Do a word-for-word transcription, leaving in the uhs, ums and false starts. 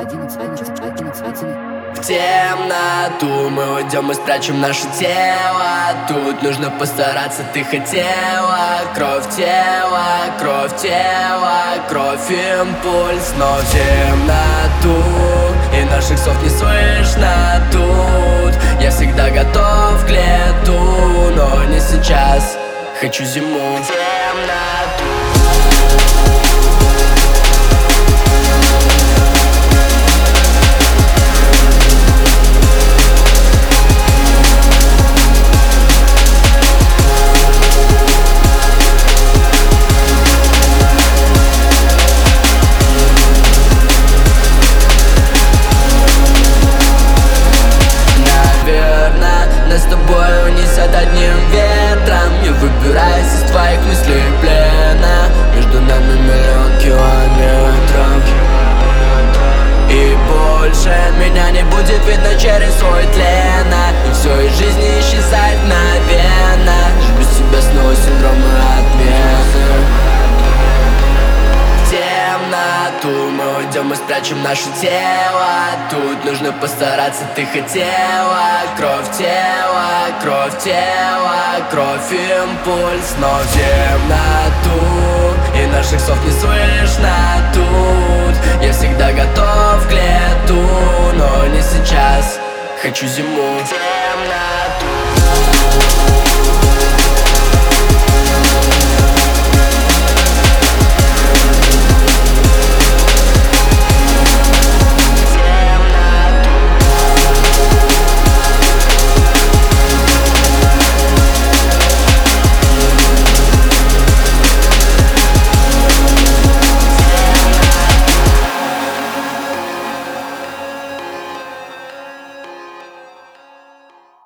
В темноту мы уйдем и спрячем наше тело. Тут нужно постараться, ты хотела. Кровь тела, кровь тела, кровь импульс. Но в темноту и наших слов не слышно тут. Я всегда готов к лету, но не сейчас. Хочу зиму. В темноту. Нас с тобой унесет одним ветром. Я выбираюсь из твоих мыслей плена. Между нами миллион километров. И больше меня не будет видно через слой тлена. И все из жизни исчезает мгновенно. Лишь без тебя снова синдромы отмены. В темноту мы уйдем и спрячем наше тело. Тут нужно постараться, ты хотела. Кровь тела, кровь тела, кровь импульс. Но в темноту и наших слов не слышно тут. Я всегда готов к лету, но не сейчас. Хочу зиму. Темноту.